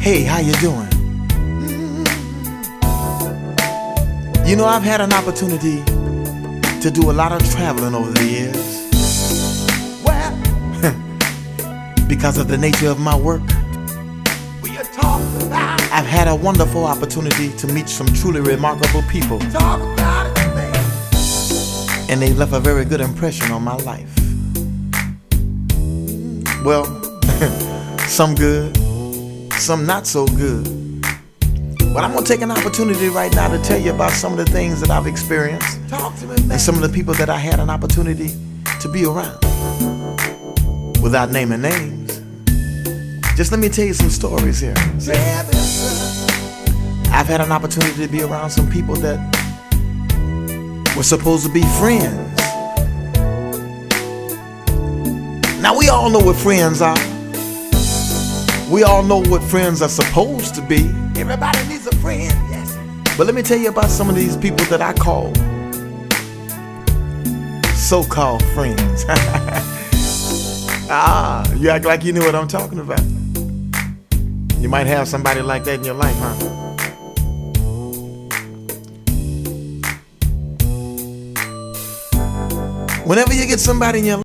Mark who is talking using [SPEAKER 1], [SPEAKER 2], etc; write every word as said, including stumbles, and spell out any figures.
[SPEAKER 1] Hey, how you doing? You know, I've had an opportunity to do a lot of traveling over the years. Well, because of the nature of my work, I've had a wonderful opportunity to meet some truly remarkable people. Talk about it, man. And they left a very good impression on my life. Well, some good, some not so good. But I'm gonna take an opportunity right now to tell you about some of the things that I've experienced. Talk to me, man. And some of the people that I had an opportunity to be around. Without naming names, just let me tell you some stories here. I've had an opportunity to be around some people that were supposed to be friends. Now we all know what friends are. We all know what friends are supposed to be. Everybody needs a friend, yes. But let me tell you about some of these people that I call so-called friends. Ah, you act like you knew what I'm talking about. You might have somebody like that in your life, huh? Whenever you get somebody in your life